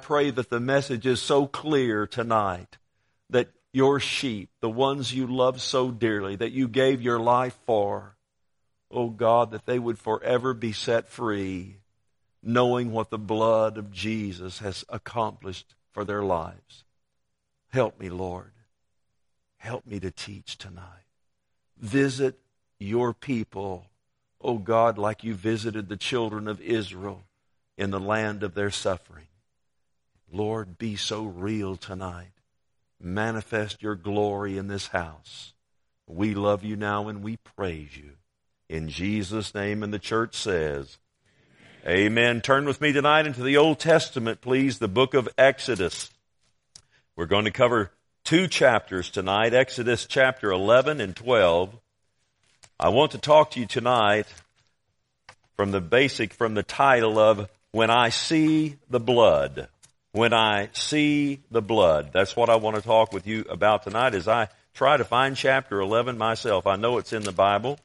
pray that the message is so clear tonight that your sheep, the ones you love so dearly, that you gave your life for, oh God, that they would forever be set free, knowing what the blood of Jesus has accomplished for their lives. Help me, Lord. Help me to teach tonight. Visit your people, oh God, like you visited the children of Israel in the land of their suffering. Lord, be so real tonight. Manifest your glory in this house. We love you now and we praise you. In Jesus' name, and the church says, amen. Turn with me tonight into the Old Testament, please, the book of Exodus. We're going to cover 2 chapters tonight, Exodus chapter 11 and 12. I want to talk to you tonight from the title of When I See the Blood. When I See the Blood. That's what I want to talk with you about tonight as I try to find chapter 11 myself. I know it's in the Bible.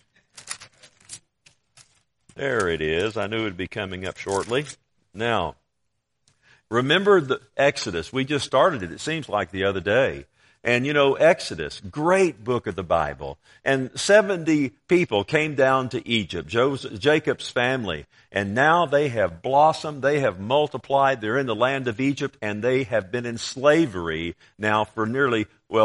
There it is. I knew it would be coming up shortly. Now, remember the Exodus. We just started it. It seems like the other day. And you know, Exodus, great book of the Bible. And 70 people came down to Egypt, Jacob's family. And now they have blossomed, they have multiplied, they're in the land of Egypt, and they have been in slavery now for nearly,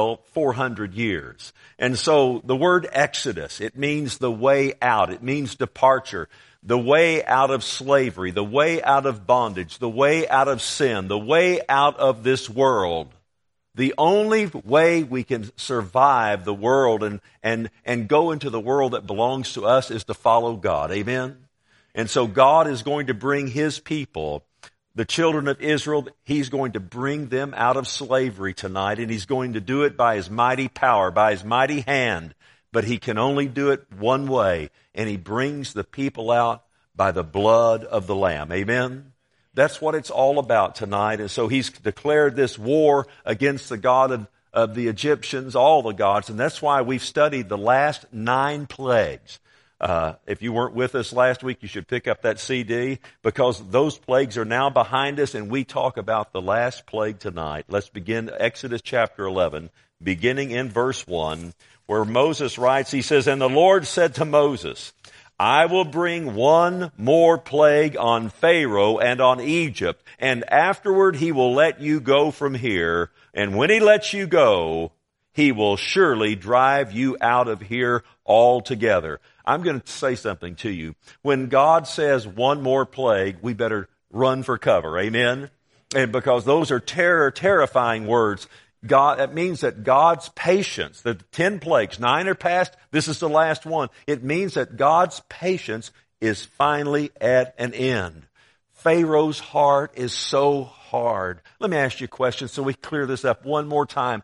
400 years. And so the word Exodus, it means the way out, it means departure, the way out of slavery, the way out of bondage, the way out of sin, the way out of this world. The only way we can survive the world and go into the world that belongs to us is to follow God. Amen? And so God is going to bring His people, the children of Israel, He's going to bring them out of slavery tonight, and He's going to do it by His mighty power, by His mighty hand. But He can only do it one way, and He brings the people out by the blood of the Lamb. Amen? That's what it's all about tonight. And so He's declared this war against the God of the Egyptians, all the gods. And that's why we've studied the last 9 plagues. If you weren't with us last week, you should pick up that CD, because those plagues are now behind us, and we talk about the last plague tonight. Let's begin Exodus chapter 11, beginning in verse 1, where Moses writes, he says, "And the Lord said to Moses, I will bring one more plague on Pharaoh and on Egypt, and afterward he will let you go from here. And when he lets you go, he will surely drive you out of here altogether." I'm going to say something to you. When God says one more plague, we better run for cover. Amen? And because those are terrifying words. That means that God's patience, the 10 plagues, 9 are past, this is the last one. It means that God's patience is finally at an end. Pharaoh's heart is so hard. Let me ask you a question so we clear this up one more time.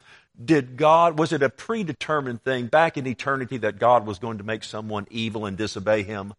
Was it a predetermined thing back in eternity that God was going to make someone evil and disobey Him?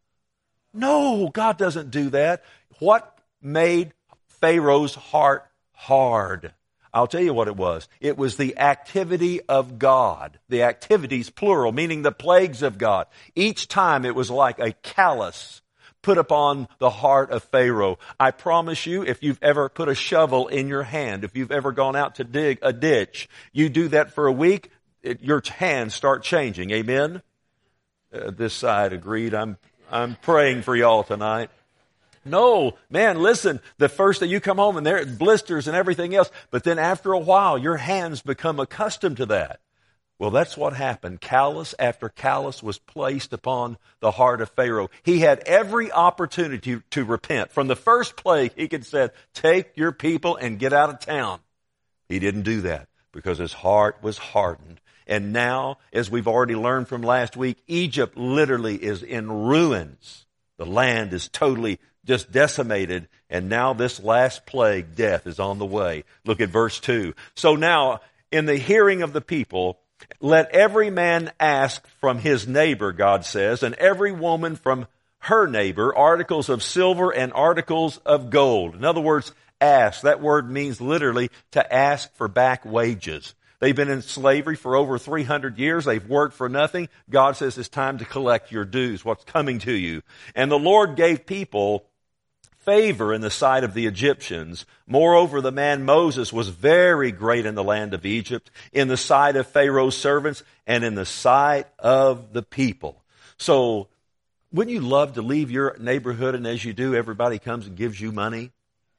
No, God doesn't do that. What made Pharaoh's heart hard? I'll tell you what it was. It was the activity of God. The activities, plural, meaning the plagues of God. Each time it was like a callus put upon the heart of Pharaoh. I promise you, if you've ever put a shovel in your hand, if you've ever gone out to dig a ditch, you do that for a week, your hands start changing. Amen? This side agreed. I'm praying for y'all tonight. No, man, listen, the first that you come home and there are blisters and everything else, but then after a while, your hands become accustomed to that. Well, that's what happened. Callus after callus was placed upon the heart of Pharaoh. He had every opportunity to repent. From the first plague, he could have said, take your people and get out of town. He didn't do that because his heart was hardened. And now, as we've already learned from last week, Egypt literally is in ruins. The land is totally just decimated, and now this last plague, death, is on the way. Look at verse 2. So now, in the hearing of the people, let every man ask from his neighbor, God says, and every woman from her neighbor, articles of silver and articles of gold. In other words, ask. That word means literally to ask for back wages. They've been in slavery for over 300 years. They've worked for nothing. God says it's time to collect your dues, what's coming to you. And the Lord gave people favor in the sight of the Egyptians. Moreover, the man Moses was very great in the land of Egypt, in the sight of Pharaoh's servants, and in the sight of the people. So, wouldn't you love to leave your neighborhood, and as you do, everybody comes and gives you money?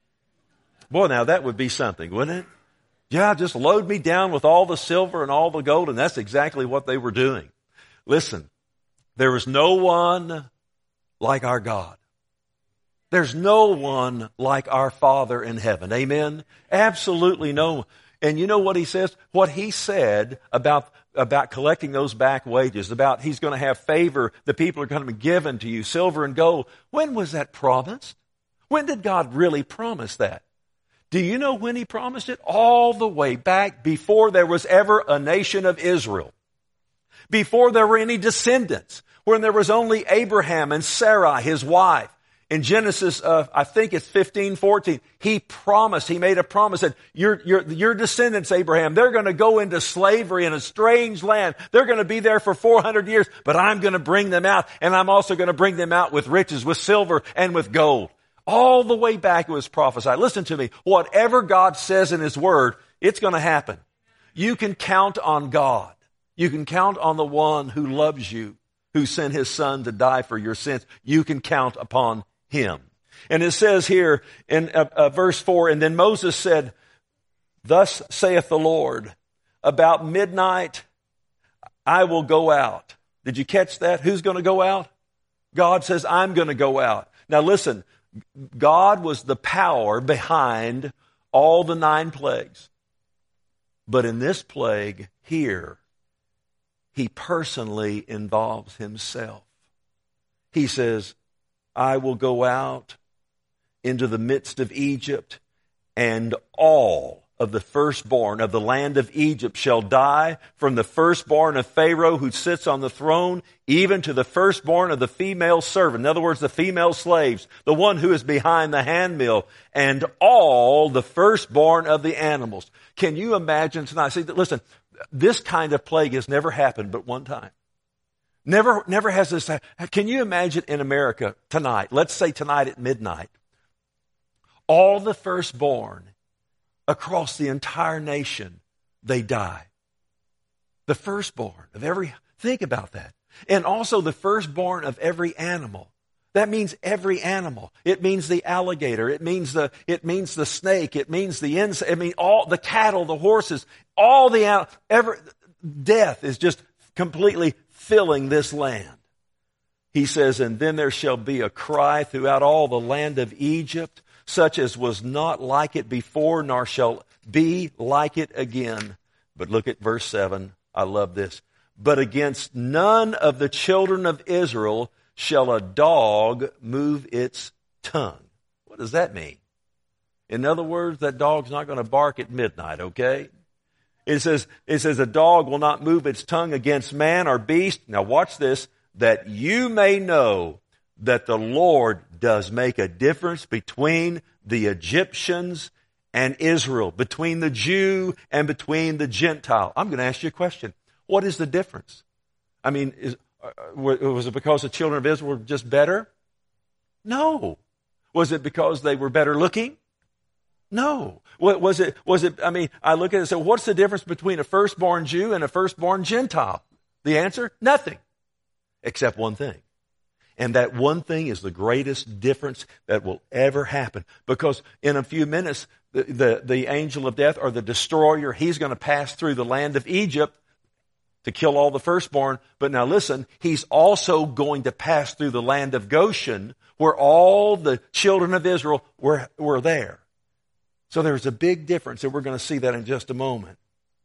Boy, now that would be something, wouldn't it? Yeah, just load me down with all the silver and all the gold, and that's exactly what they were doing. Listen, there is no one like our God. There's no one like our Father in heaven. Amen? Absolutely no one. And you know what he says? What he said about collecting those back wages, about he's going to have favor, the people are going to be given to you, silver and gold. When was that promised? When did God really promise that? Do you know when he promised it? All the way back before there was ever a nation of Israel. Before there were any descendants. When there was only Abraham and Sarai, his wife. In Genesis, I think it's 15:14, he promised, he made a promise that your descendants, Abraham, they're going to go into slavery in a strange land. They're going to be there for 400 years, but I'm going to bring them out, and I'm also going to bring them out with riches, with silver and with gold. All the way back it was prophesied. Listen to me. Whatever God says in his word, it's going to happen. You can count on God. You can count on the one who loves you, who sent his son to die for your sins. You can count upon him. And it says here in verse 4, and then Moses said, "Thus saith the Lord, about midnight I will go out." Did you catch that? Who's going to go out? God says, I'm going to go out. Now listen, God was the power behind all the 9 plagues. But in this plague here, he personally involves himself. He says, I will go out into the midst of Egypt, and all of the firstborn of the land of Egypt shall die, from the firstborn of Pharaoh who sits on the throne, even to the firstborn of the female servant. In other words, the female slaves, the one who is behind the handmill, and all the firstborn of the animals. Can you imagine tonight? See, listen, this kind of plague has never happened but one time. Never has this. Can you imagine in America tonight, let's say tonight at midnight, all the firstborn across the entire nation, they die. The firstborn of every, think about that. And also the firstborn of every animal. That means every animal. It means the alligator. It means the snake. It means the insect. I mean, all the cattle, the horses, all the animals. Death is just completely filling this land. He says, and then there shall be a cry throughout all the land of Egypt, such as was not like it before, nor shall be like it again. But look at verse 7. I love this. But against none of the children of Israel shall a dog move its tongue. What does that mean? In other words, that dog's not going to bark at midnight, okay? It says a dog will not move its tongue against man or beast. Now watch this, that you may know that the Lord does make a difference between the Egyptians and Israel, between the Jew and between the Gentile. I'm going to ask you a question. What is the difference? I mean, was it because the children of Israel were just better? No. Was it because they were better looking? No. Was it, I mean, I look at it and say, what's the difference between a firstborn Jew and a firstborn Gentile? The answer, nothing. Except one thing. And that one thing is the greatest difference that will ever happen. Because in a few minutes, the angel of death or the destroyer, he's going to pass through the land of Egypt to kill all the firstborn. But now listen, he's also going to pass through the land of Goshen, where all the children of Israel were there. So there's a big difference, and we're going to see that in just a moment.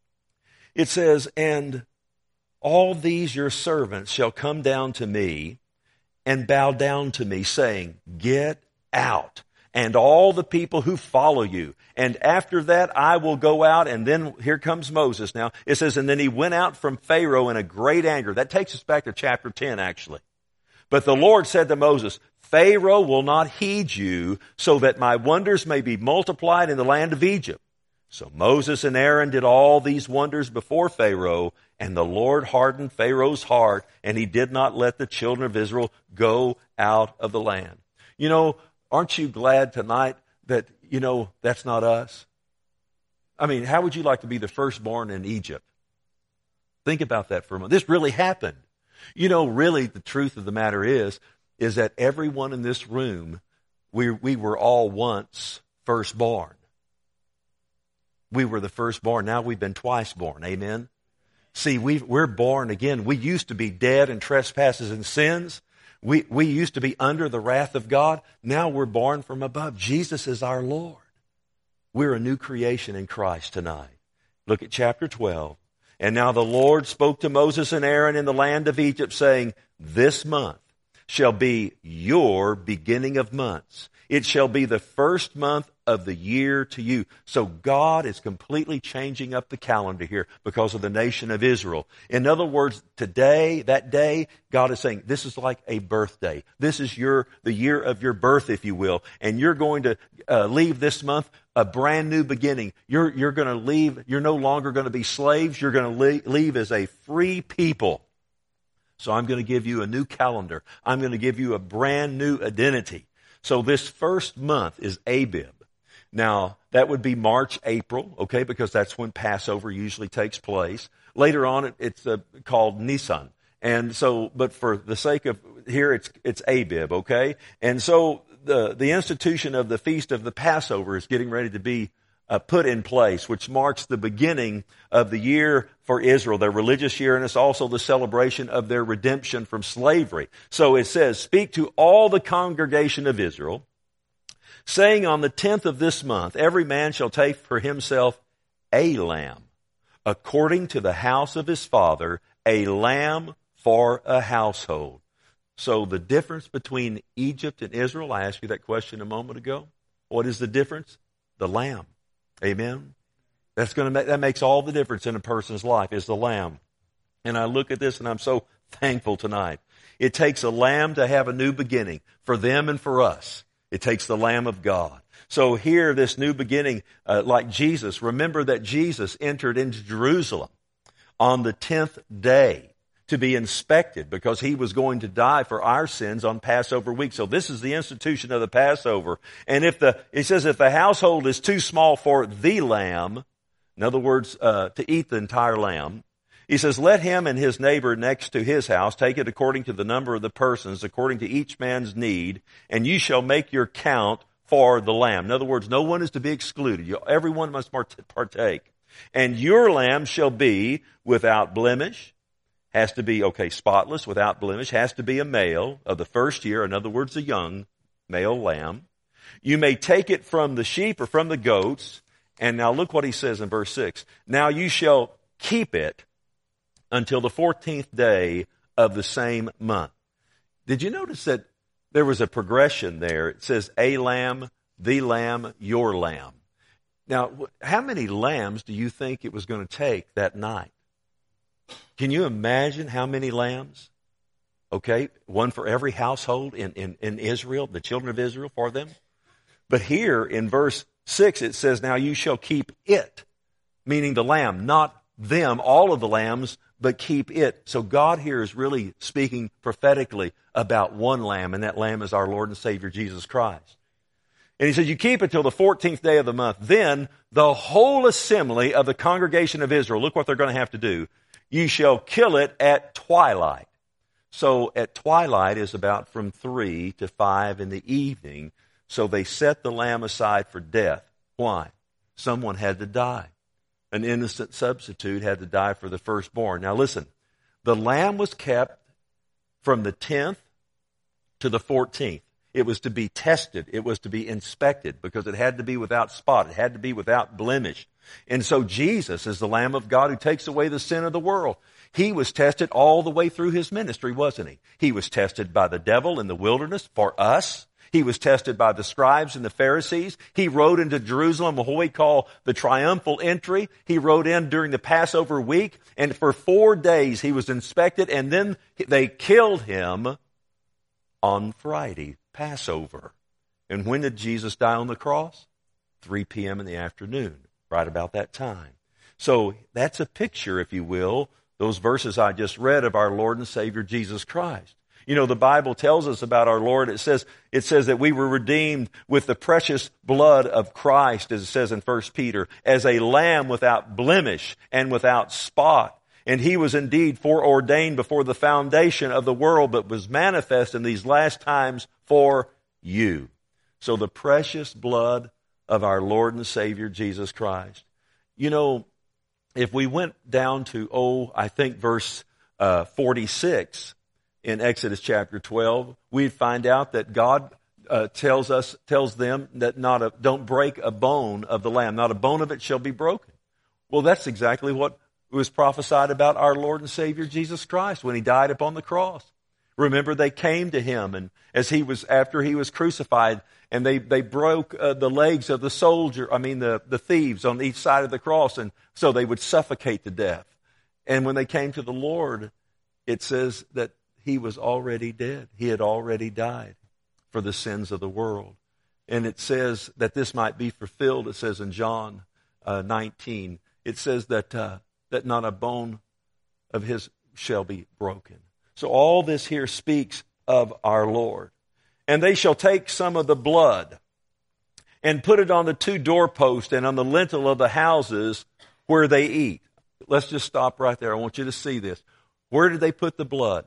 It says, and all these your servants shall come down to me and bow down to me, saying, get out, and all the people who follow you. And after that I will go out, and then here comes Moses now. It says, and then he went out from Pharaoh in a great anger. That takes us back to chapter 10, actually. But the Lord said to Moses, Pharaoh will not heed you, so that my wonders may be multiplied in the land of Egypt. So Moses and Aaron did all these wonders before Pharaoh, and the Lord hardened Pharaoh's heart, and he did not let the children of Israel go out of the land. You know, aren't you glad tonight that, that's not us? I mean, how would you like to be the firstborn in Egypt? Think about that for a moment. This really happened. Really the truth of the matter is that everyone in this room, we were all once firstborn. We were the firstborn. Now we've been twice born. Amen? See, we're born again. We used to be dead in trespasses and sins. We used to be under the wrath of God. Now we're born from above. Jesus is our Lord. We're a new creation in Christ tonight. Look at chapter 12. And now the Lord spoke to Moses and Aaron in the land of Egypt, saying, this month shall be your beginning of months. It shall be the first month of the year to you. So God is completely changing up the calendar here because of the nation of Israel. In other words, today, that day, God is saying, this is like a birthday. This is the year of your birth, if you will. And you're going to leave this month a brand new beginning. You're going to leave. You're no longer going to be slaves. You're going to leave as a free people. So I'm going to give you a new calendar. I'm going to give you a brand new identity. So this first month is Abib. Now, that would be March, April, okay, because that's when Passover usually takes place. Later on, it's called Nisan. And so, but for the sake of here, it's Abib, okay? And so the institution of the Feast of the Passover is getting ready to be put in place, which marks the beginning of the year for Israel, their religious year, and it's also the celebration of their redemption from slavery. So it says, speak to all the congregation of Israel, saying on the 10th of this month, every man shall take for himself a lamb, according to the house of his father, a lamb for a household. So the difference between Egypt and Israel, I asked you that question a moment ago. What is the difference? The lamb. Amen. That makes all the difference in a person's life is the lamb. And I look at this and I'm so thankful tonight. It takes a lamb to have a new beginning for them and for us. It takes the Lamb of God. So here, this new beginning, like Jesus, remember that Jesus entered into Jerusalem on the 10th day to be inspected because he was going to die for our sins on Passover week. So this is the institution of the Passover. And it says if the household is too small for the lamb, in other words, to eat the entire lamb, he says, let him and his neighbor next to his house take it according to the number of the persons, according to each man's need, and you shall make your count for the lamb. In other words, no one is to be excluded. Everyone must partake. And your lamb shall be without blemish, has to be, spotless, without blemish, has to be a male of the first year, in other words, a young male lamb. You may take it from the sheep or from the goats. And now look what he says in verse 6. Now you shall keep it until the 14th day of the same month. Did you notice that there was a progression there? It says a lamb, the lamb, your lamb. Now, how many lambs do you think it was going to take that night? Can you imagine how many lambs? Okay, one for every household in Israel, the children of Israel for them. But here in verse 6 it says, now you shall keep it, meaning the lamb, not them, all of the lambs, but keep it. So God here is really speaking prophetically about one lamb, and that lamb is our Lord and Savior Jesus Christ. And he says, you keep it till the 14th day of the month. Then the whole assembly of the congregation of Israel, look what they're going to have to do. You shall kill it at twilight. So at twilight is about from 3 to 5 in the evening. So they set the lamb aside for death. Why? Someone had to die. An innocent substitute had to die for the firstborn. Now listen, the lamb was kept from the 10th to the 14th. It was to be tested. It was to be inspected because it had to be without spot. It had to be without blemish. And so Jesus is the Lamb of God who takes away the sin of the world. He was tested all the way through his ministry, wasn't he? He was tested by the devil in the wilderness for us. He was tested by the scribes and the Pharisees. He rode into Jerusalem, what we call the triumphal entry. He rode in during the Passover week, and for 4 days he was inspected, and then they killed him on Friday, Passover. And when did Jesus die on the cross? 3 p.m. in the afternoon, right about that time. So that's a picture, if you will, those verses I just read of our Lord and Savior Jesus Christ. You know, the Bible tells us about our Lord. It says that we were redeemed with the precious blood of Christ, as it says in 1 Peter, as a lamb without blemish and without spot. And he was indeed foreordained before the foundation of the world, but was manifest in these last times for you. So the precious blood of our Lord and Savior, Jesus Christ. You know, if we went down to, I think verse 46 in Exodus chapter 12, we'd find out that God tells them that don't break a bone of the lamb. Not a bone of it shall be broken. Well, that's exactly what was prophesied about our Lord and Savior Jesus Christ when he died upon the cross. Remember, they came to him, and after he was crucified, and they broke the legs of the thieves on each side of the cross, and so they would suffocate to death. And when they came to the Lord, it says that he was already dead. He had already died for the sins of the world. And it says that this might be fulfilled. It says in John 19, it says that not a bone of his shall be broken. So all this here speaks of our Lord. And they shall take some of the blood and put it on the two doorposts and on the lintel of the houses where they eat. Let's just stop right there. I want you to see this. Where did they put the blood?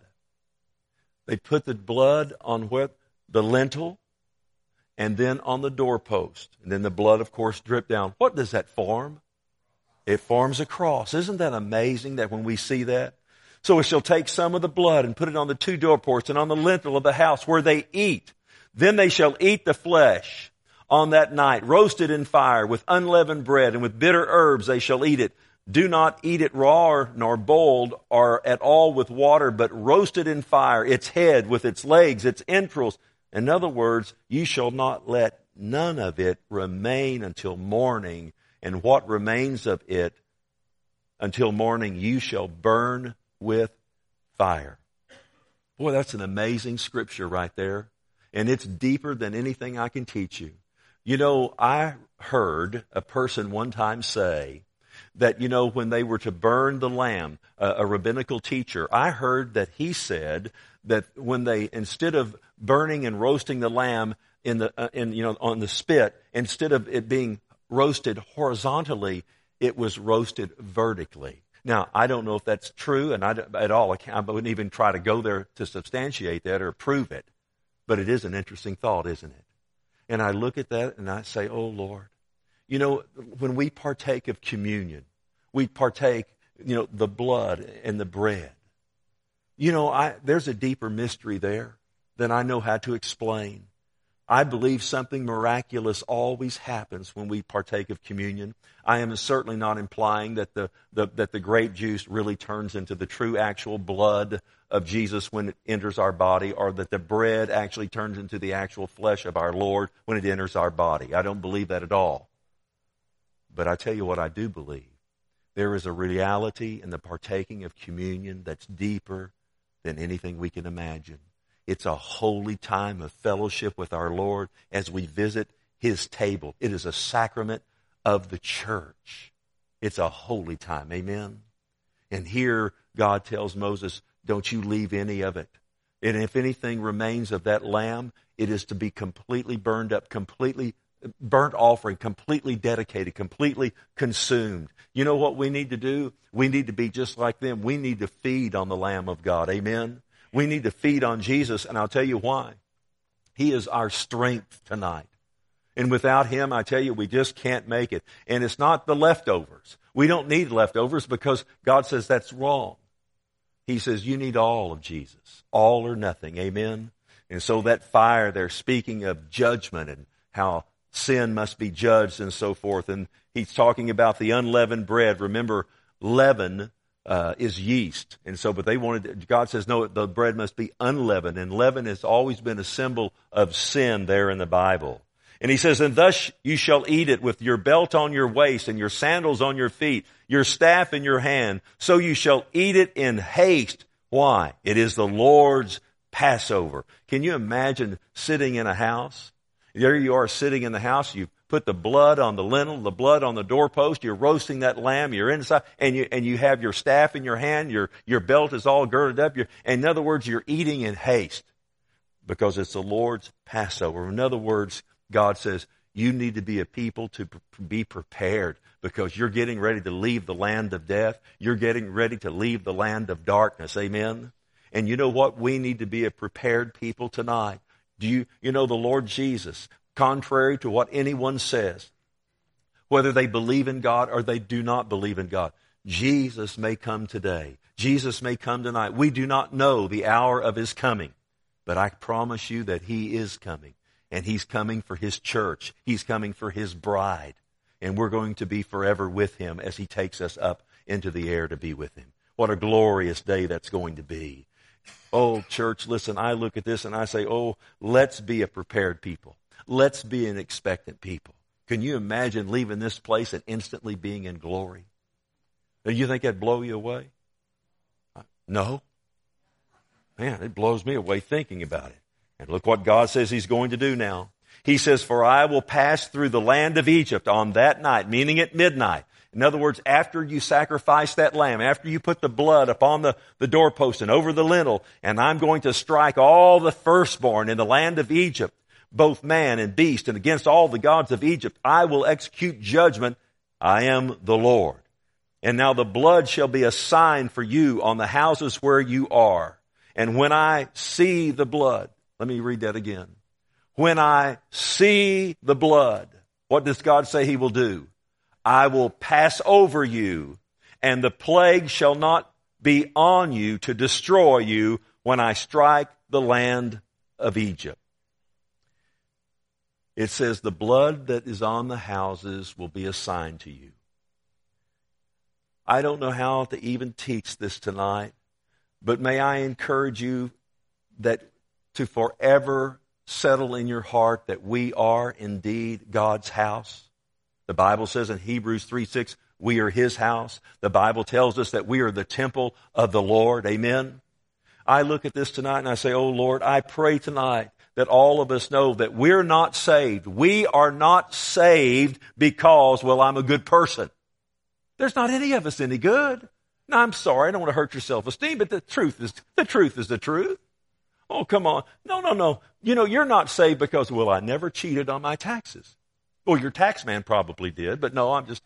They put the blood on the lintel and then on the doorpost. And then the blood, of course, dripped down. What does that form? It forms a cross. Isn't that amazing that when we see that? So it shall take some of the blood and put it on the two doorposts and on the lintel of the house where they eat. Then they shall eat the flesh on that night, roasted in fire with unleavened bread, and with bitter herbs they shall eat it. Do not eat it raw nor boiled or at all with water, but roasted in fire, its head with its legs, its entrails. In other words, you shall not let none of it remain until morning, and what remains of it until morning you shall burn with fire. Boy, that's an amazing scripture right there. And it's deeper than anything I can teach you. You know, I heard a person one time say that, when they were to burn the lamb, a rabbinical teacher, I heard that he said that when they, instead of burning and roasting the lamb on the spit, instead of it being roasted horizontally, it was roasted vertically. Now, I don't know if that's true, and I wouldn't even try to go there to substantiate that or prove it. But it is an interesting thought, isn't it? And I look at that and I say, oh, Lord. When we partake of communion, we partake, the blood and the bread. There's a deeper mystery there than I know how to explain. I believe something miraculous always happens when we partake of communion. I am certainly not implying that the grape juice really turns into the true actual blood of Jesus when it enters our body, or that the bread actually turns into the actual flesh of our Lord when it enters our body. I don't believe that at all. But I tell you what I do believe. There is a reality in the partaking of communion that's deeper than anything we can imagine. It's a holy time of fellowship with our Lord as we visit his table. It is a sacrament of the church. It's a holy time. Amen? And here God tells Moses, don't you leave any of it. And if anything remains of that lamb, it is to be completely burned up, completely burnt offering, completely dedicated, completely consumed. You know what we need to do? We need to be just like them. We need to feed on the Lamb of God. Amen? We need to feed on Jesus, and I'll tell you why. He is our strength tonight. And without him, I tell you, we just can't make it. And it's not the leftovers. We don't need leftovers because God says that's wrong. He says you need all of Jesus, all or nothing. Amen? And so that fire, they're speaking of judgment and how sin must be judged and so forth. And he's talking about the unleavened bread. Remember, leaven is yeast. And so, but God says, no, the bread must be unleavened. And leaven has always been a symbol of sin there in the Bible. And he says, and thus you shall eat it with your belt on your waist and your sandals on your feet, your staff in your hand. So you shall eat it in haste. Why? It is the Lord's Passover. Can you imagine sitting in a house? There you are sitting in the house. You've put the blood on the lintel, the blood on the doorpost. You're roasting that lamb. You're inside, and you have your staff in your hand. Your belt is all girded up. In other words, you're eating in haste because it's the Lord's Passover. In other words, God says, you need to be a people to be prepared because you're getting ready to leave the land of death. You're getting ready to leave the land of darkness. Amen? And you know what? We need to be a prepared people tonight. You know the Lord Jesus, contrary to what anyone says, whether they believe in God or they do not believe in God, Jesus may come today. Jesus may come tonight. We do not know the hour of His coming, but I promise you that He is coming. And He's coming for His church. He's coming for His bride. And we're going to be forever with Him as He takes us up into the air to be with Him. What a glorious day that's going to be. Oh, church, listen, I look at this and I say, oh, let's be a prepared people. Let's be an expectant people. Can you imagine leaving this place and instantly being in glory? Do you think that'd blow you away? No. Man, it blows me away thinking about it. And look what God says He's going to do now. He says, for I will pass through the land of Egypt on that night, meaning at midnight. In other words, after you sacrifice that lamb, after you put the blood upon the doorpost and over the lintel, and I'm going to strike all the firstborn in the land of Egypt, both man and beast, and against all the gods of Egypt, I will execute judgment. I am the Lord. And now the blood shall be a sign for you on the houses where you are. And when I see the blood, let me read that again. When I see the blood, what does God say He will do? I will pass over you, and the plague shall not be on you to destroy you when I strike the land of Egypt. It says the blood that is on the houses will be a sign to you. I don't know how to even teach this tonight, but may I encourage you that to forever settle in your heart that we are indeed God's house. The Bible says in Hebrews 3:6, we are His house. The Bible tells us that we are the temple of the Lord. Amen. I look at this tonight and I say, oh Lord, I pray tonight that all of us know that we're not saved. We are not saved because, well, I'm a good person. There's not any of us any good. Now, I'm sorry, I don't want to hurt your self-esteem, but the truth is the truth. Oh, come on. No. You know, you're not saved because, well, I never cheated on my taxes. Well, your tax man probably did, but no, I'm just...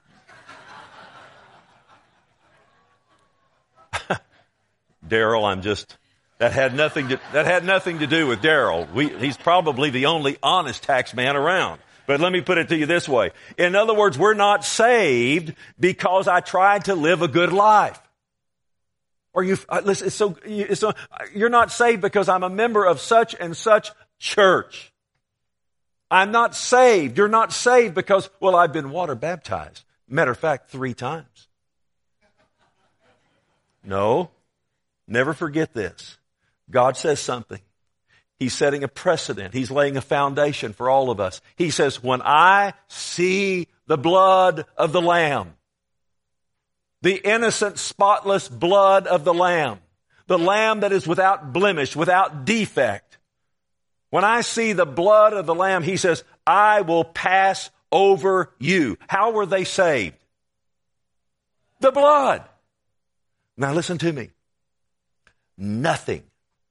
Daryl, that had nothing to do with Daryl. He's probably the only honest tax man around. But let me put it to you this way. In other words, we're not saved because I tried to live a good life. Or listen, you're not saved because I'm a member of such and such church. I'm not saved. You're not saved because, well, I've been water baptized. Matter of fact, 3 times. No, never forget this. God says something. He's setting a precedent. He's laying a foundation for all of us. He says, when I see the blood of the Lamb, the innocent, spotless blood of the Lamb that is without blemish, without defect, when I see the blood of the Lamb, He says, I will pass over you. How were they saved? The blood. Now listen to me. Nothing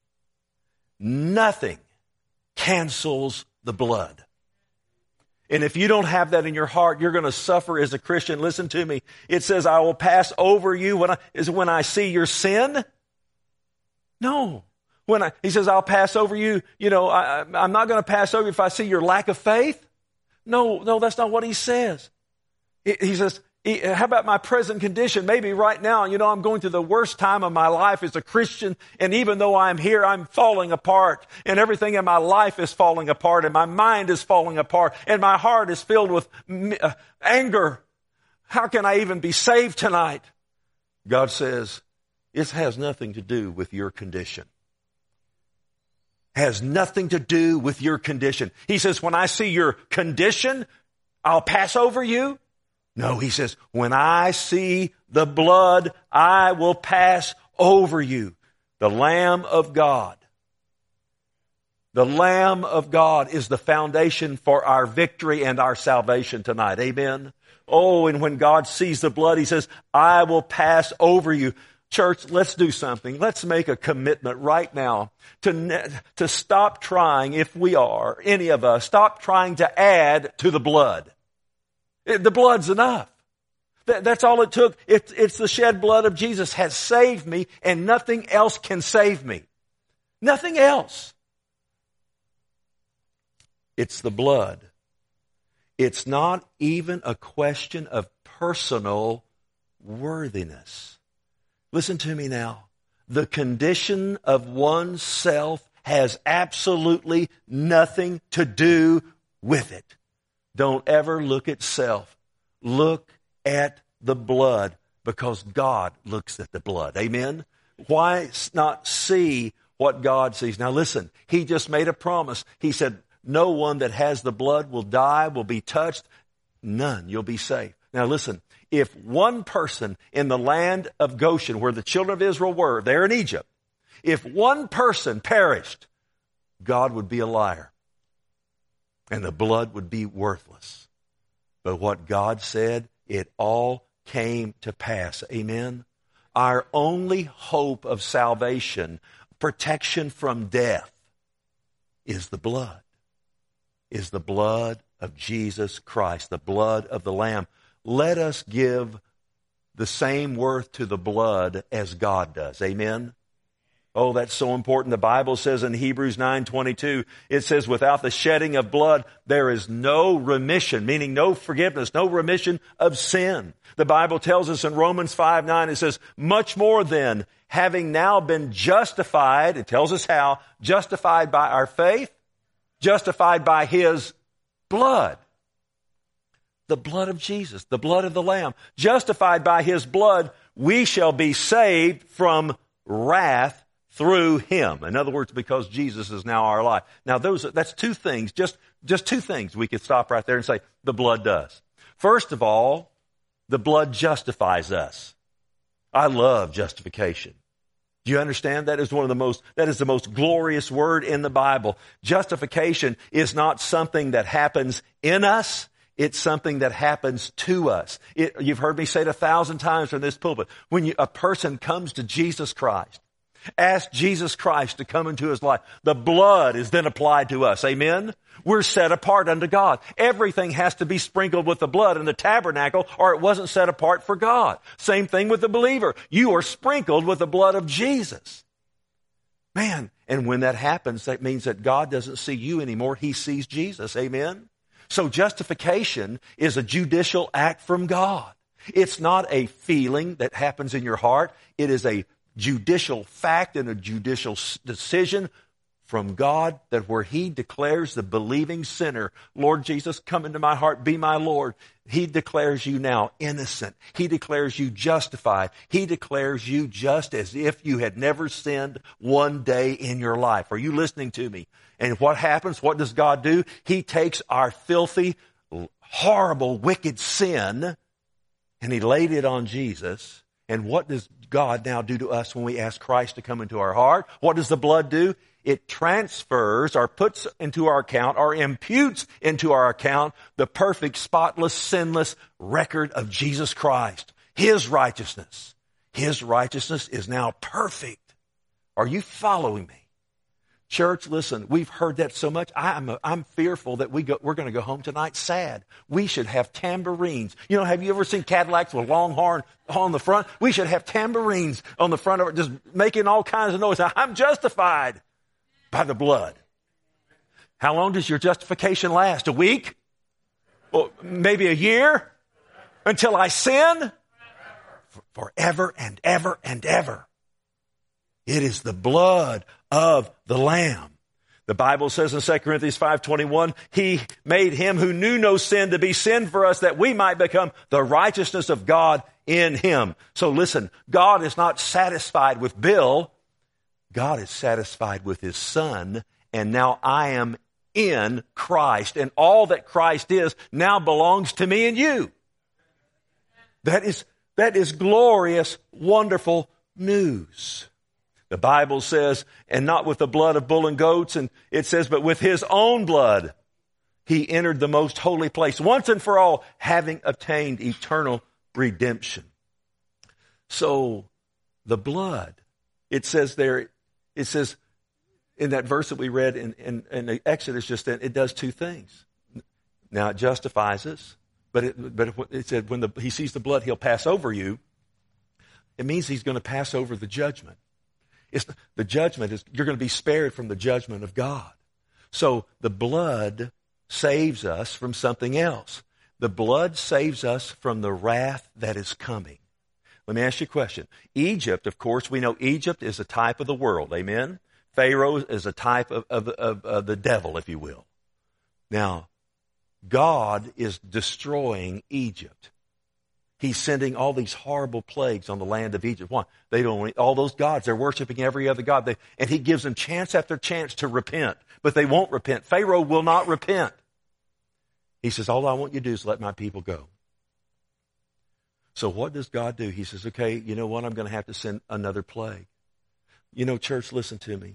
cancels the blood. And if you don't have that in your heart, you're going to suffer as a Christian. Listen to me. It says, I will pass over you when I see your sin. No. He says, I'll pass over you. You know, I'm not going to pass over you if I see your lack of faith. No, that's not what He says. He says, how about my present condition? Maybe right now, you know, I'm going through the worst time of my life as a Christian, and even though I'm here, I'm falling apart, and everything in my life is falling apart, and my mind is falling apart, and my heart is filled with anger. How can I even be saved tonight? God says, it has nothing to do with your condition. Has nothing to do with your condition. He says, when I see your condition, I'll pass over you. No, He says, when I see the blood, I will pass over you. The Lamb of God. The Lamb of God is the foundation for our victory and our salvation tonight. Amen. Oh, and when God sees the blood, He says, I will pass over you. Church, let's do something. Let's make a commitment right now to stop trying, if we are, any of us, stop trying to add to the blood. The blood's enough. That's all it took. It's the shed blood of Jesus has saved me, and nothing else can save me. Nothing else. It's the blood. It's not even a question of personal worthiness. Listen to me now. The condition of oneself has absolutely nothing to do with it. Don't ever look at self. Look at the blood, because God looks at the blood. Amen? Why not see what God sees? Now listen, He just made a promise. He said, no one that has the blood will die, will be touched. None. You'll be safe. Now listen, if one person in the land of Goshen, where the children of Israel were, there in Egypt, if one person perished, God would be a liar, and the blood would be worthless. But what God said, it all came to pass. Amen? Our only hope of salvation, protection from death, is the blood. Is the blood of Jesus Christ, the blood of the Lamb. Let us give the same worth to the blood as God does. Amen? Oh, that's so important. The Bible says in Hebrews 9:22, it says, without the shedding of blood, there is no remission, meaning no forgiveness, no remission of sin. The Bible tells us in Romans 5:9, it says, much more then, having now been justified, it tells us how, justified by our faith, justified by His blood. The blood of Jesus, the blood of the Lamb. Justified by His blood, we shall be saved from wrath through Him. In other words, because Jesus is now our life. Now that's two things, just two things we could stop right there and say the blood does. First of all, the blood justifies us. I love justification. Do you understand? That is the most glorious word in the Bible. Justification is not something that happens in us. It's something that happens to us. You've heard me say it 1,000 times from this pulpit. When a person comes to Jesus Christ, ask Jesus Christ to come into his life, the blood is then applied to us. Amen? We're set apart unto God. Everything has to be sprinkled with the blood in the tabernacle, or it wasn't set apart for God. Same thing with the believer. You are sprinkled with the blood of Jesus. Man, and when that happens, that means that God doesn't see you anymore. He sees Jesus. Amen? So justification is a judicial act from God. It's not a feeling that happens in your heart. It is a judicial fact and a judicial decision from God, that where He declares the believing sinner, Lord Jesus, come into my heart, be my Lord. He declares you now innocent. He declares you justified. He declares you just as if you had never sinned one day in your life. Are you listening to me? And what happens? What does God do? He takes our filthy, horrible, wicked sin, and He laid it on Jesus. And what does God now do to us when we ask Christ to come into our heart? What does the blood do? It transfers or puts into our account or imputes into our account the perfect, spotless, sinless record of Jesus Christ. His righteousness. His righteousness is now perfect. Are you following me? Church, listen, we've heard that so much. I'm fearful that we're going to go home tonight sad. We should have tambourines. You know, have you ever seen Cadillacs with long horn on the front? We should have tambourines on the front of it, just making all kinds of noise. I'm justified by the blood. How long does your justification last? A week? Well, maybe a year? Until I sin? Forever and ever and ever. It is the blood of the Lamb. The Bible says in 2 Corinthians 5:21, He made Him who knew no sin to be sin for us, that we might become the righteousness of God in Him. So listen, God is not satisfied with Bill. God is satisfied with His Son, and now I am in Christ, and all that Christ is now belongs to me and you. That is glorious, wonderful news. The Bible says, and not with the blood of bull and goats, and it says, but with his own blood he entered the most holy place, once and for all, having obtained eternal redemption. So the blood, it says there, it says in that verse that we read in Exodus just then, it does two things. Now it justifies us, but it said when he sees the blood, he'll pass over you. It means he's going to pass over the judgment. The judgment is, you're going to be spared from the judgment of God. So the blood saves us from something else. The blood saves us from the wrath that is coming. Let me ask you a question. Egypt, of course, we know Egypt is a type of the world. Amen? Pharaoh is a type of the devil, if you will. Now, God is destroying Egypt. He's sending all these horrible plagues on the land of Egypt. Why? They don't, all those gods, they're worshiping every other god. And he gives them chance after chance to repent, but they won't repent. Pharaoh will not repent. He says, all I want you to do is let my people go. So what does God do? He says, okay, you know what? I'm going to have to send another plague. You know, church, listen to me.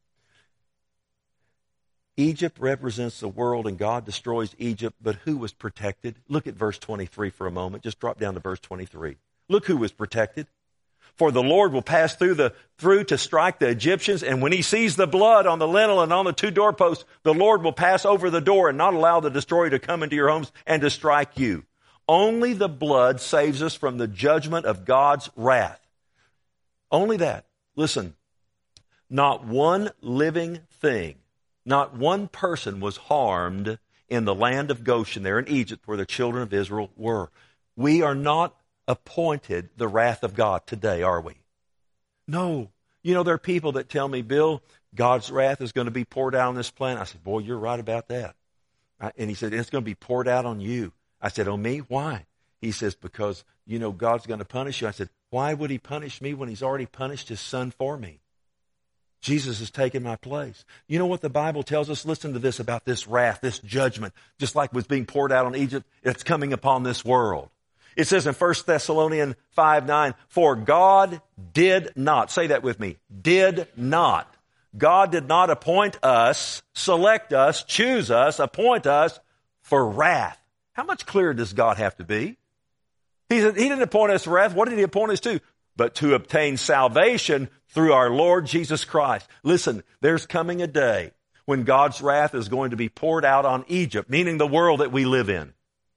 Egypt represents the world and God destroys Egypt, but who was protected? Look at verse 23 for a moment. Just drop down to verse 23. Look who was protected. For the Lord will pass through to strike the Egyptians, and when he sees the blood on the lintel and on the two doorposts, the Lord will pass over the door and not allow the destroyer to come into your homes and to strike you. Only the blood saves us from the judgment of God's wrath. Only that. Listen, not one living thing, not one person was harmed in the land of Goshen there in Egypt where the children of Israel were. We are not appointed the wrath of God today, are we? No. You know, there are people that tell me, Bill, God's wrath is going to be poured out on this planet. I said, boy, you're right about that. And he said, it's going to be poured out on you. I said, oh, me? Why? He says, because, you know, God's going to punish you. I said, why would he punish me when he's already punished his son for me? Jesus has taken my place. You know what the Bible tells us? Listen to this about this wrath, this judgment, just like was being poured out on Egypt, it's coming upon this world. It says in 1 Thessalonians 5:9, for God did not, say that with me, did not. God did not appoint us, select us, choose us, appoint us for wrath. How much clearer does God have to be? He didn't appoint us for wrath. What did he appoint us to? But to obtain salvation through our Lord Jesus Christ. Listen, there's coming a day when God's wrath is going to be poured out on Egypt, meaning the world that we live in.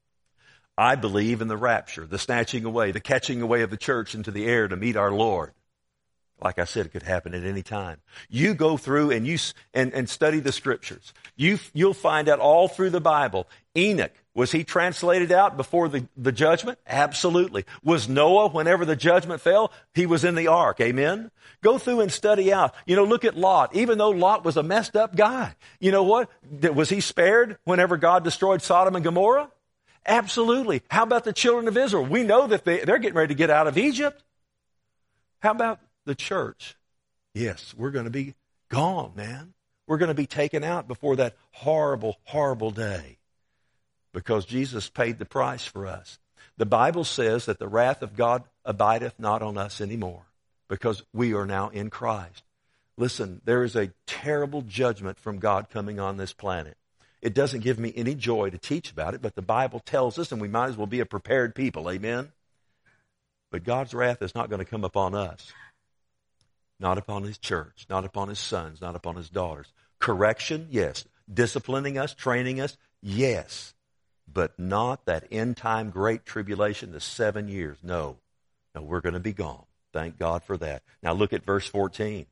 I believe in the rapture, the snatching away, the catching away of the church into the air to meet our Lord. Like I said, it could happen at any time. You go through and study the scriptures. You'll find out all through the Bible. Enoch, was he translated out before the judgment? Absolutely. Was Noah, whenever the judgment fell, he was in the ark? Amen? Go through and study out. You know, look at Lot. Even though Lot was a messed up guy, you know what? Was he spared whenever God destroyed Sodom and Gomorrah? Absolutely. How about the children of Israel? We know that they're getting ready to get out of Egypt. How about the church? Yes, we're going to be gone, man. We're going to be taken out before that horrible, horrible day because Jesus paid the price for us. The Bible says that the wrath of God abideth not on us anymore because we are now in Christ. Listen, there is a terrible judgment from God coming on this planet. It doesn't give me any joy to teach about it, but the Bible tells us, and we might as well be a prepared people. Amen? But God's wrath is not going to come upon us. Not upon his church, not upon his sons, not upon his daughters. Correction, yes. Disciplining us, training us, yes. But not that end-time great tribulation, the 7 years. No, we're going to be gone. Thank God for that. Now look at verse 14.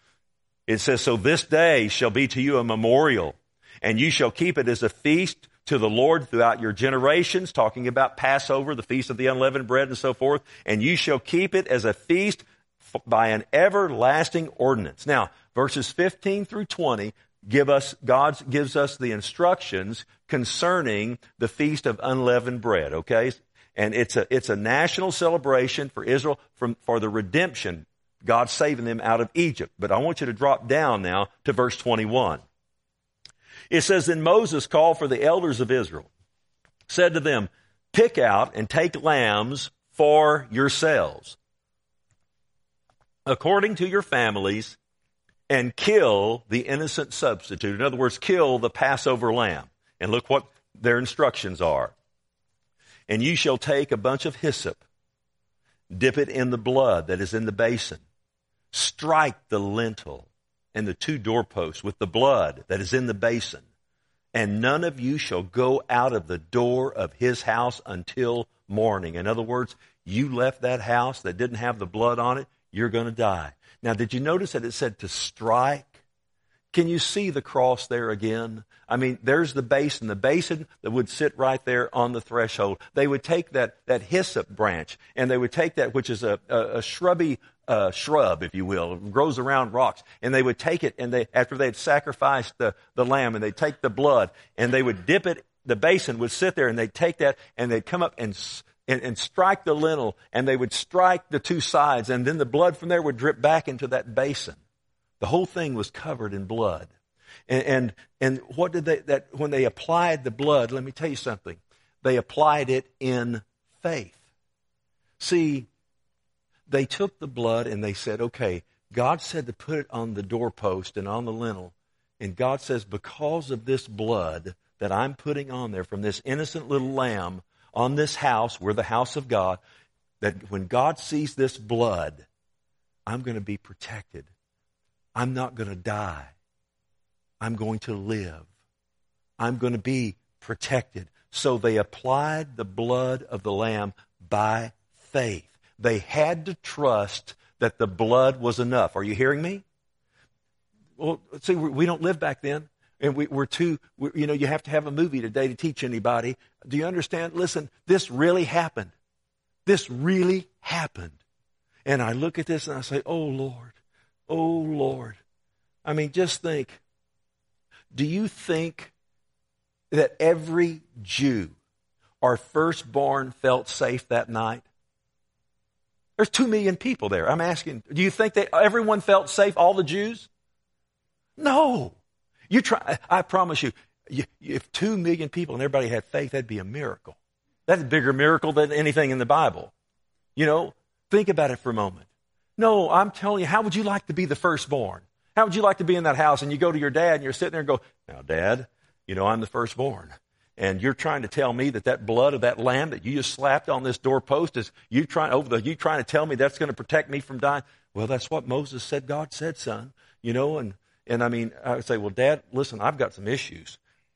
It says, so this day shall be to you a memorial, and you shall keep it as a feast to the Lord throughout your generations, talking about Passover, the Feast of the Unleavened Bread and so forth. And you shall keep it as a feast by an everlasting ordinance. Now, verses 15 through 20 God gives us the instructions concerning the Feast of Unleavened Bread, okay? And it's a national celebration for Israel for the redemption, God saving them out of Egypt. But I want you to drop down now to verse 21. It says, then Moses called for the elders of Israel, said to them, pick out and take lambs for yourselves. according to your families, and kill the innocent substitute. In other words, kill the Passover lamb. And look what their instructions are. And you shall take a bunch of hyssop, dip it in the blood that is in the basin, strike the lintel and the 2 doorposts with the blood that is in the basin, and none of you shall go out of the door of his house until morning. In other words, you left that house that didn't have the blood on it, you're going to die. Now, did you notice that it said to strike? Can you see the cross there again? I mean, there's the basin that would sit right there on the threshold. They would take that hyssop branch, and they would take that, which is a shrubby shrub, if you will. It grows around rocks. And they would take it, and after they'd sacrificed the lamb, and they'd take the blood, and they would dip it. The basin would sit there, and they'd take that, and they'd come up and strike the lintel, and they would strike the 2 sides, and then the blood from there would drip back into that basin. The whole thing was covered in blood. And what did when they applied the blood, let me tell you something. They applied it in faith. See, they took the blood and they said, okay, God said to put it on the doorpost and on the lintel. And God says, because of this blood that I'm putting on there from this innocent little lamb on this house, we're the house of God, that when God sees this blood, I'm going to be protected. I'm not going to die. I'm going to live. I'm going to be protected. So they applied the blood of the lamb by faith. They had to trust that the blood was enough. Are you hearing me? Well, see, we don't live back then. And you have to have a movie today to teach anybody. Do you understand? Listen, this really happened. This really happened. And I look at this and I say, oh, Lord. Oh, Lord. I mean, just think. Do you think that every Jew, our firstborn, felt safe that night? There's 2 million people there. I'm asking, do you think that everyone felt safe, all the Jews? No. I promise you, if 2 million people and everybody had faith, that'd be a miracle. That's a bigger miracle than anything in the Bible. Think about it for a moment. No, I'm telling you, how would you like to be the firstborn? How would you like to be in that house and you go to your dad and you're sitting there and go, now, Dad, I'm the firstborn. And you're trying to tell me that blood of that lamb that you just slapped on this doorpost is you trying to tell me that's going to protect me from dying? Well, that's what Moses said God said, son. And I mean, I would say, well, Dad, listen, I've got some issues.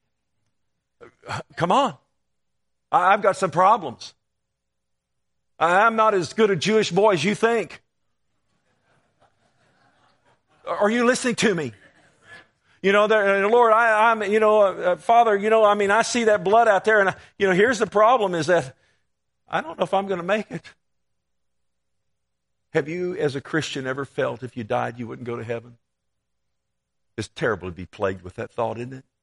Come on. I've got some problems. I'm not as good a Jewish boy as you think. Are you listening to me? Lord, Father, I see that blood out there, and here's the problem is that I don't know if I'm going to make it. Have you, as a Christian, ever felt if you died you wouldn't go to heaven? It's terrible to be plagued with that thought, isn't it?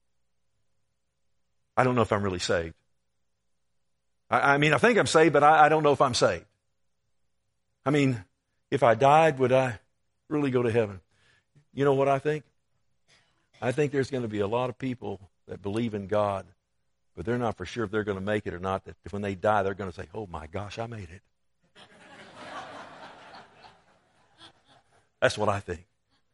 I don't know if I'm really saved. I think I'm saved, but I don't know if I'm saved. I mean, if I died, would I really go to heaven? You know what I think? I think there's going to be a lot of people that believe in God, but they're not for sure if they're going to make it or not, that when they die, they're going to say, oh my gosh, I made it. That's what I think.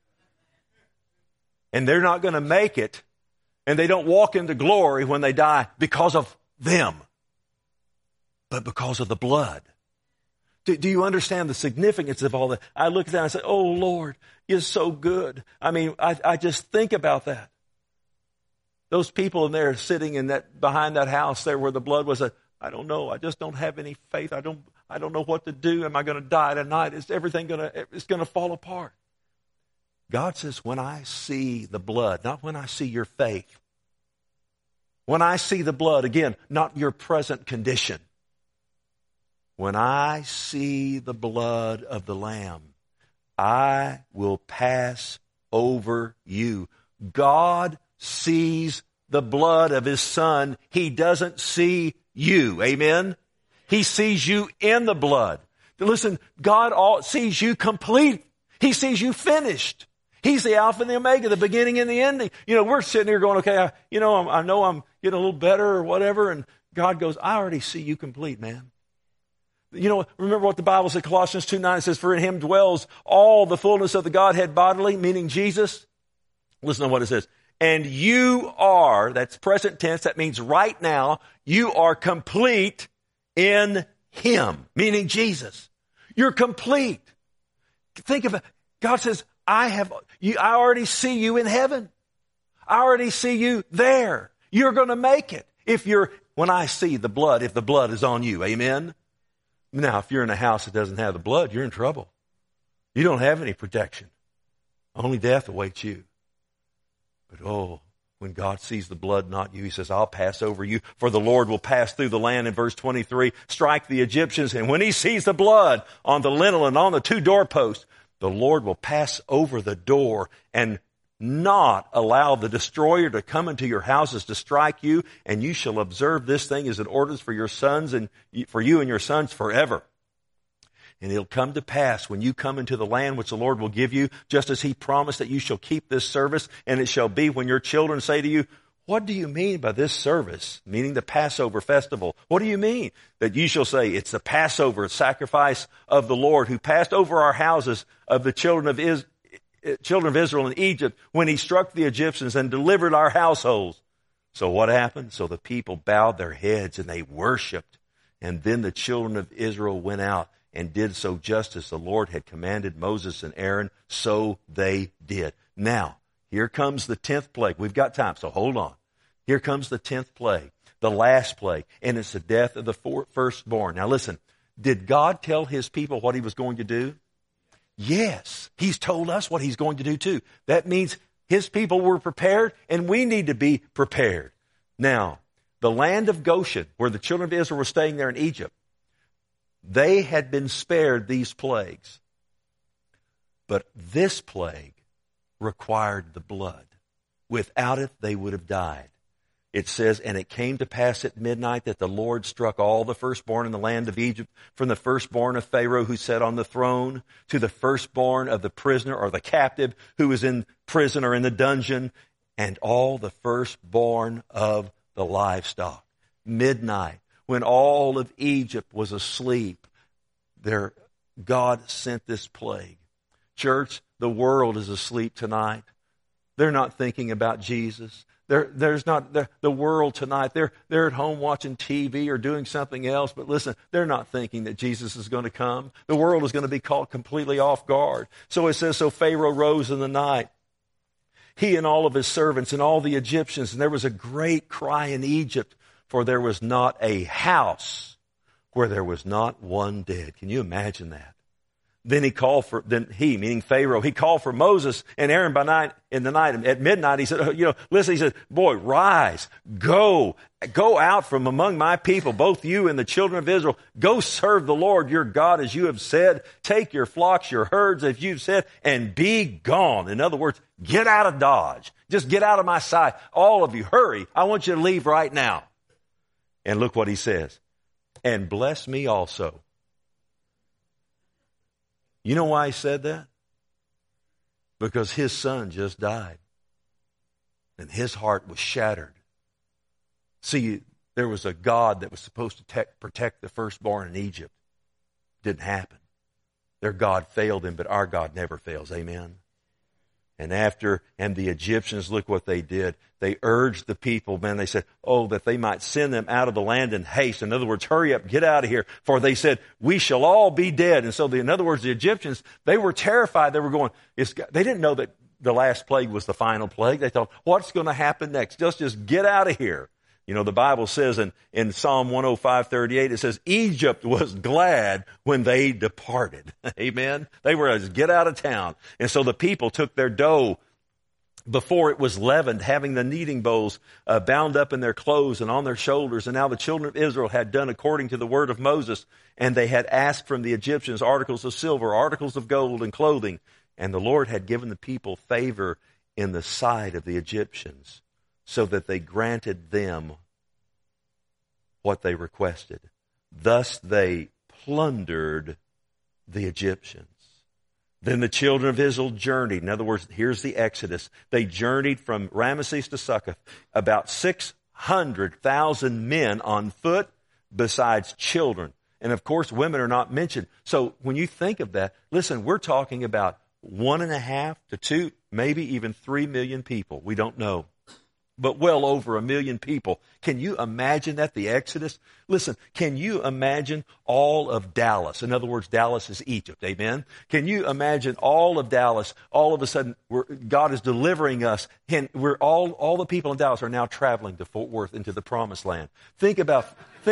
And they're not going to make it, and they don't walk into glory when they die because of them, but because of the blood. Do you understand the significance of all that? I look at that and I say, oh, Lord, you're so good. I mean, I just think about that. Those people in there sitting in that behind that house there where the blood was, I don't know. I just don't have any faith. I don't know what to do. Am I going to die tonight? Is everything it's going to fall apart? God says, when I see the blood, not when I see your faith. When I see the blood, again, not your present condition. When I see the blood of the Lamb, I will pass over you. God sees the blood of His Son. He doesn't see you. Amen? He sees you in the blood. Listen, God sees you complete. He sees you finished. He's the Alpha and the Omega, the beginning and the ending. We're sitting here going, okay, I know I'm getting a little better or whatever, and God goes, I already see you complete, man. You know, remember what the Bible said, Colossians 2:9 says, for in him dwells all the fullness of the Godhead bodily, meaning Jesus. Listen to what it says. And you are, that's present tense, that means right now, you are complete in him, meaning Jesus. You're complete. Think of it. God says, I already see you in heaven. I already see you there. You're going to make it. When I see the blood, if the blood is on you, amen? Now, if you're in a house that doesn't have the blood, you're in trouble. You don't have any protection. Only death awaits you. But when God sees the blood, not you, he says, I'll pass over you, for the Lord will pass through the land, in verse 23, strike the Egyptians, and when he sees the blood on the lintel and on the 2 doorposts, the Lord will pass over the door and not allow the destroyer to come into your houses to strike you, and you shall observe this thing as an ordinance for your sons and for you and your sons forever. And it'll come to pass when you come into the land which the Lord will give you, just as he promised that you shall keep this service, and it shall be when your children say to you, what do you mean by this service? Meaning the Passover festival. What do you mean? That you shall say, it's the Passover sacrifice of the Lord who passed over our houses of the children of Israel in Egypt when he struck the Egyptians and delivered our households. So what happened? So the people bowed their heads and they worshiped. And then the children of Israel went out and did so just as the Lord had commanded Moses and Aaron, so they did. Now, here comes the 10th plague. We've got time, so hold on. Here comes the 10th plague, the last plague, and it's the death of the firstborn. Now listen, did God tell his people what he was going to do? Yes, he's told us what he's going to do too. That means his people were prepared, and we need to be prepared. Now, the land of Goshen, where the children of Israel were staying there in Egypt, they had been spared these plagues. But this plague required the blood. Without it, they would have died. It says, and it came to pass at midnight that the Lord struck all the firstborn in the land of Egypt, from the firstborn of Pharaoh who sat on the throne, to the firstborn of the prisoner or the captive who was in prison or in the dungeon, and all the firstborn of the livestock. Midnight, when all of Egypt was asleep, God sent this plague. Church, the world is asleep tonight. They're not thinking about Jesus. The world tonight, they're at home watching TV or doing something else, but listen, they're not thinking that Jesus is going to come. The world is going to be caught completely off guard. So it says, so Pharaoh rose in the night, he and all of his servants and all the Egyptians, and there was a great cry in Egypt, for there was not a house where there was not one dead. Can you imagine that? Then meaning Pharaoh, he called for Moses and Aaron in the night. At midnight, he said, listen, he said, boy, rise, go out from among my people, both you and the children of Israel. Go serve the Lord your God as you have said. Take your flocks, your herds, as you've said, and be gone. In other words, get out of Dodge. Just get out of my sight. All of you, hurry. I want you to leave right now. And look what he says. And bless me also. You know why he said that? Because his son just died. And his heart was shattered. See, there was a God that was supposed to protect the firstborn in Egypt. Didn't happen. Their God failed them, but our God never fails. Amen. And the Egyptians, look what they did. They urged the people, they said, that they might send them out of the land in haste. In other words, hurry up, get out of here. For they said, we shall all be dead. And so in other words, the Egyptians, they were terrified. They were going, they didn't know that the last plague was the final plague. They thought, what's going to happen next? Just get out of here. The Bible says in Psalm 105:38, it says, Egypt was glad when they departed. Amen. They were to get out of town. And so the people took their dough before it was leavened, having the kneading bowls bound up in their clothes and on their shoulders. And now the children of Israel had done according to the word of Moses, and they had asked from the Egyptians articles of silver, articles of gold, and clothing. And the Lord had given the people favor in the sight of the Egyptians, so that they granted them what they requested. Thus they plundered the Egyptians. Then the children of Israel journeyed. In other words, here's the Exodus. They journeyed from Ramesses to Succoth, about 600,000 men on foot, besides children. And of course, women are not mentioned. So when you think of that, listen, we're talking about 1.5 to 2, maybe even 3 million people. We don't know. But well over 1 million people. Can you imagine that, the Exodus? Listen, can you imagine all of Dallas? In other words, Dallas is Egypt, amen? Can you imagine all of Dallas, all of a sudden, God is delivering us, and all the people in Dallas are now traveling to Fort Worth into the Promised Land. Think about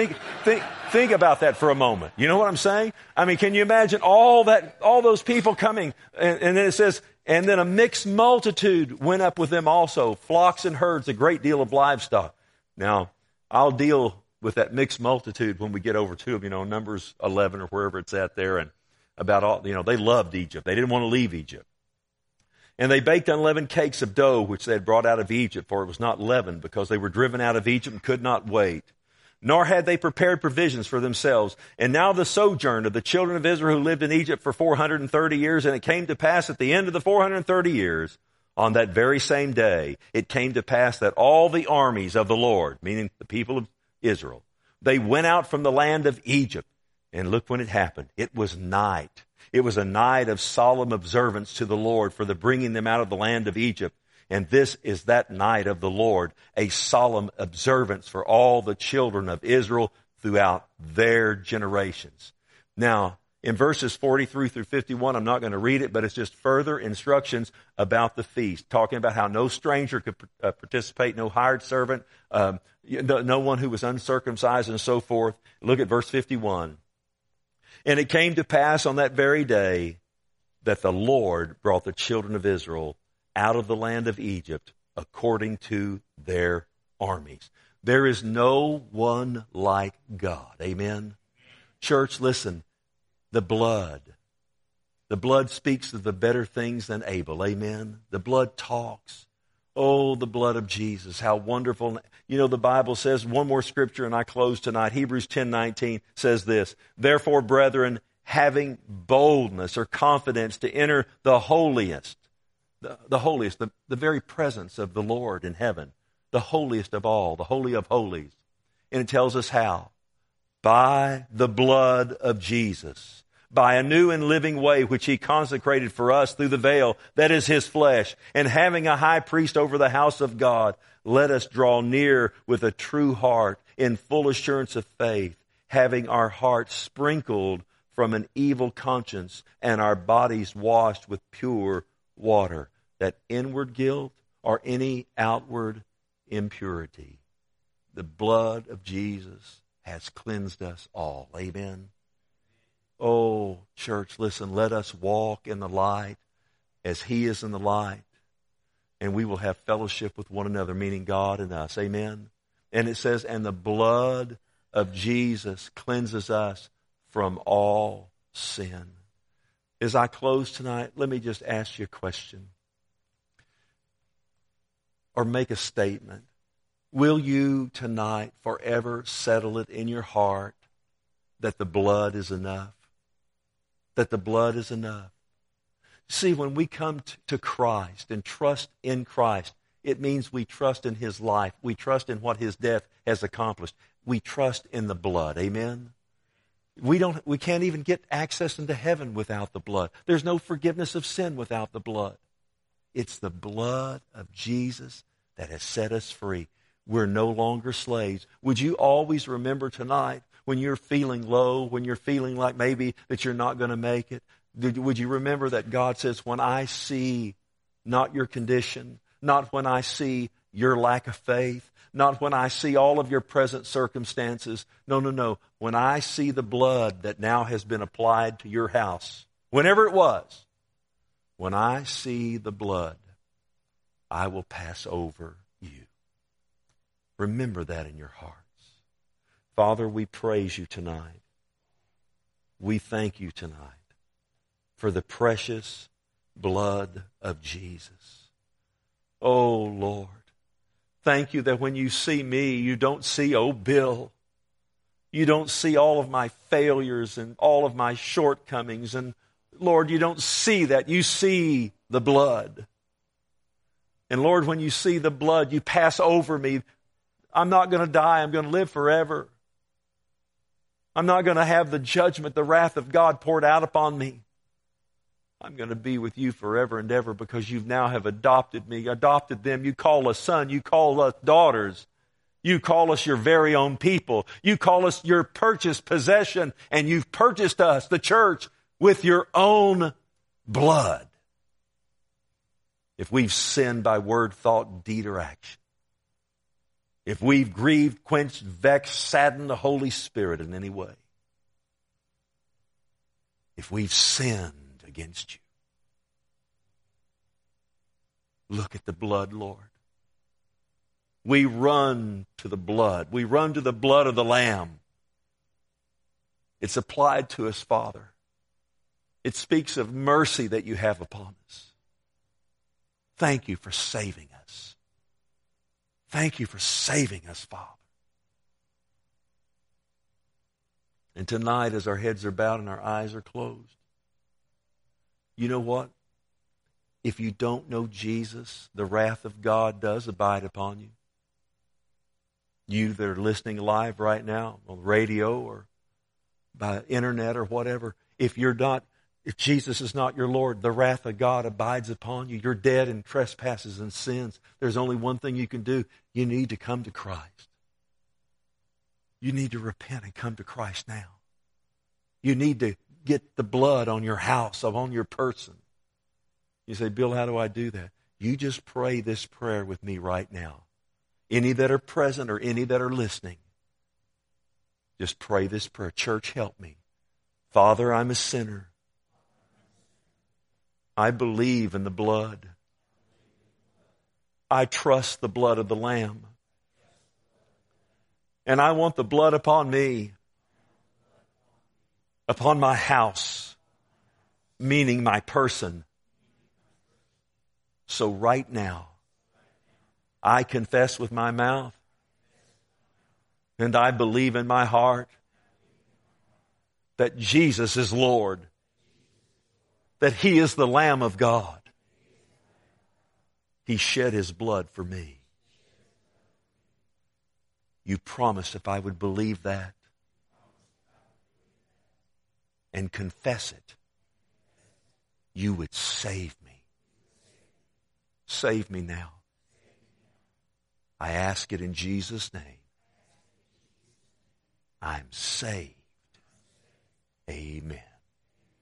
that for a moment. You know what I'm saying? I mean, can you imagine all those people coming? And then it says, and then a mixed multitude went up with them also, flocks and herds, a great deal of livestock. Now, I'll deal with that mixed multitude when we get over to them, Numbers 11 or wherever it's at there, and about all, they loved Egypt. They didn't want to leave Egypt. And they baked unleavened cakes of dough, which they had brought out of Egypt, for it was not leavened, because they were driven out of Egypt and could not wait. Nor had they prepared provisions for themselves. And now the sojourn of the children of Israel who lived in Egypt for 430 years, and it came to pass at the end of the 430 years, on that very same day, it came to pass that all the armies of the Lord, meaning the people of Israel, they went out from the land of Egypt. And look when it happened. It was night. It was a night of solemn observance to the Lord for the bringing them out of the land of Egypt. And this is that night of the Lord, a solemn observance for all the children of Israel throughout their generations. Now, in verses 43 through 51, I'm not going to read it, but it's just further instructions about the feast, talking about how no stranger could participate, no hired servant, no one who was uncircumcised, and so forth. Look at verse 51. And it came to pass on that very day that the Lord brought the children of Israel out of the land of Egypt according to their armies. There is no one like God. Amen. Church, listen, the blood speaks of the better things than Abel. Amen. The blood talks. Oh, the blood of Jesus, how wonderful. The Bible says, one more scripture and I close tonight. Hebrews 10:19 says this, therefore, brethren, having boldness or confidence to enter the holiest, the holiest, the very presence of the Lord in heaven, the holiest of all, the holy of holies. And it tells us how. By the blood of Jesus, by a new and living way which he consecrated for us through the veil, that is his flesh, and having a high priest over the house of God, let us draw near with a true heart in full assurance of faith, having our hearts sprinkled from an evil conscience and our bodies washed with pure water, that inward guilt or any outward impurity. The blood of Jesus has cleansed us all. Amen. Oh, church, listen, let us walk in the light as he is in the light, and we will have fellowship with one another, meaning God and us. Amen. And it says, and the blood of Jesus cleanses us from all sin. As I close tonight, let me just ask you a question or make a statement. Will you tonight forever settle it in your heart that the blood is enough? That the blood is enough. See, when we come to Christ and trust in Christ, it means we trust in his life. We trust in what his death has accomplished. We trust in the blood. Amen? We can't even get access into heaven without the blood. There's no forgiveness of sin without the blood. It's the blood of Jesus that has set us free. We're no longer slaves. Would you always remember tonight when you're feeling low, when you're feeling like maybe that you're not going to make it? Would you remember that God says, when I see not your condition, not when I see your lack of faith, not when I see all of your present circumstances. No. When I see the blood that now has been applied to your house, whenever it was, when I see the blood, I will pass over you. Remember that in your hearts. Father, we praise you tonight. We thank you tonight for the precious blood of Jesus. Oh, Lord, thank you that when you see me, you don't see, oh, Bill. You don't see all of my failures and all of my shortcomings. And, Lord, you don't see that. You see the blood. And, Lord, when you see the blood, you pass over me. I'm not going to die. I'm going to live forever. I'm not going to have the judgment, the wrath of God poured out upon me. I'm going to be with you forever and ever because you now have adopted me, adopted them. You call us son, you call us daughters. You call us your very own people. You call us your purchased possession, and you've purchased us, the church, with your own blood. If we've sinned by word, thought, deed, or action, if we've grieved, quenched, vexed, saddened the Holy Spirit in any way, if we've sinned against you, look at the blood, Lord. We run to the blood. We run to the blood of the Lamb. It's applied to us, Father. It speaks of mercy that you have upon us. Thank you for saving us. Thank you for saving us, Father. And tonight, as our heads are bowed and our eyes are closed, you know what? If you don't know Jesus, the wrath of God does abide upon you. You that are listening live right now on radio or by internet or whatever, if Jesus is not your Lord, the wrath of God abides upon you. You're dead in trespasses and sins. There's only one thing you can do. You need to come to Christ. You need to repent and come to Christ now. You need to get the blood on your house, on your person. You say, Bill, how do I do that? You just pray this prayer with me right now. Any that are present or any that are listening, just pray this prayer. Church, help me. Father, I'm a sinner. I believe in the blood. I trust the blood of the Lamb. And I want the blood upon me, upon my house, meaning my person. So right now, I confess with my mouth and I believe in my heart that Jesus is Lord, that He is the Lamb of God. He shed His blood for me. You promised if I would believe that and confess it, you would save me. Save me now. I ask it in Jesus' name. I'm saved. Amen.